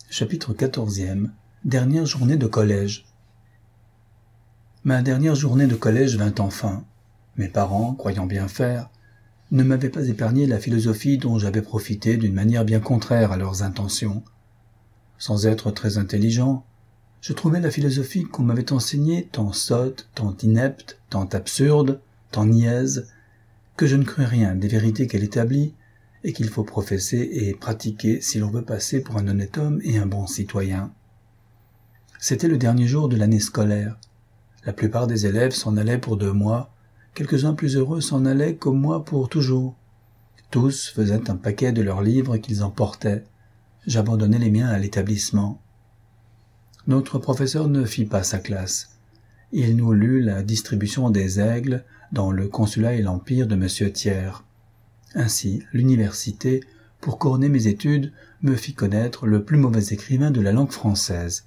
Chapitre 14e. Dernière journée de collège. Ma dernière journée de collège vint enfin. Mes parents, croyant bien faire, ne m'avaient pas épargné la philosophie dont j'avais profité d'une manière bien contraire à leurs intentions. Sans être très intelligent, je trouvais la philosophie qu'on m'avait enseignée tant sotte, tant inepte, tant absurde, tant niaise, que je ne crus rien des vérités qu'elle établit et qu'il faut professer et pratiquer si l'on veut passer pour un honnête homme et un bon citoyen. C'était le dernier jour de l'année scolaire. La plupart des élèves s'en allaient pour 2 mois, quelques-uns plus heureux s'en allaient comme moi pour toujours. Tous faisaient un paquet de leurs livres qu'ils emportaient. J'abandonnais les miens à l'établissement. Notre professeur ne fit pas sa classe. Il nous lut la distribution des aigles dans le consulat et l'empire de M. Thiers. Ainsi, l'université, pour couronner mes études, me fit connaître le plus mauvais écrivain de la langue française.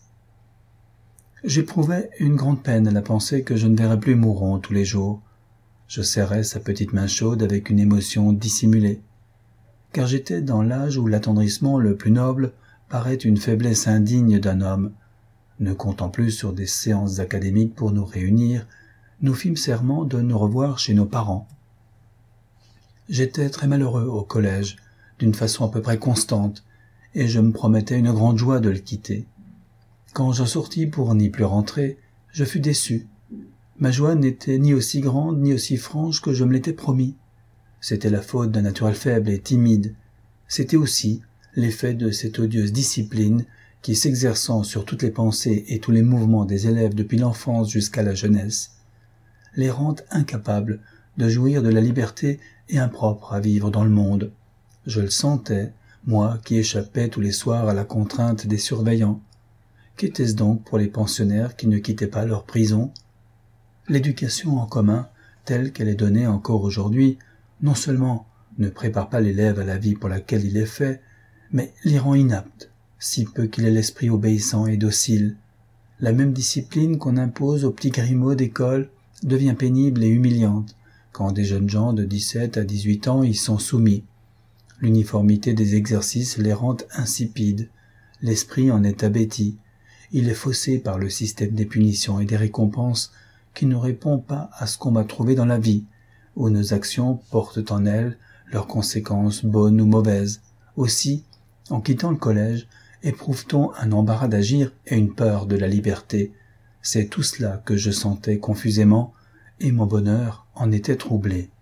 J'éprouvais une grande peine à la pensée que je ne verrais plus Mouron tous les jours. Je serrais sa petite main chaude avec une émotion dissimulée, car j'étais dans l'âge où l'attendrissement le plus noble paraît une faiblesse indigne d'un homme. Ne comptant plus sur des séances académiques pour nous réunir, nous fîmes serment de nous revoir chez nos parents. J'étais très malheureux au collège, d'une façon à peu près constante, et je me promettais une grande joie de le quitter. Quand je sortis pour n'y plus rentrer, je fus déçu. Ma joie n'était ni aussi grande ni aussi franche que je me l'étais promis. C'était la faute d'un naturel faible et timide. C'était aussi l'effet de cette odieuse discipline qui, s'exerçant sur toutes les pensées et tous les mouvements des élèves depuis l'enfance jusqu'à la jeunesse, les rend incapables de jouir de la liberté et impropres à vivre dans le monde. Je le sentais, moi qui échappais tous les soirs à la contrainte des surveillants. Qu'était-ce donc pour les pensionnaires qui ne quittaient pas leur prison? L'éducation en commun, telle qu'elle est donnée encore aujourd'hui, non seulement ne prépare pas l'élève à la vie pour laquelle il est fait, mais l'y rend inapte, si peu qu'il ait l'esprit obéissant et docile. La même discipline qu'on impose aux petits grimauds d'école devient pénible et humiliante, quand des jeunes gens de 17 à 18 ans y sont soumis. L'uniformité des exercices les rend insipides, l'esprit en est abéti, il est faussé par le système des punitions et des récompenses qui ne répond pas à ce qu'on va trouver dans la vie, où nos actions portent en elles leurs conséquences bonnes ou mauvaises. Aussi, en quittant le collège, éprouve-t-on un embarras d'agir et une peur de la liberté. C'est tout cela que je sentais confusément, et mon bonheur en était troublé.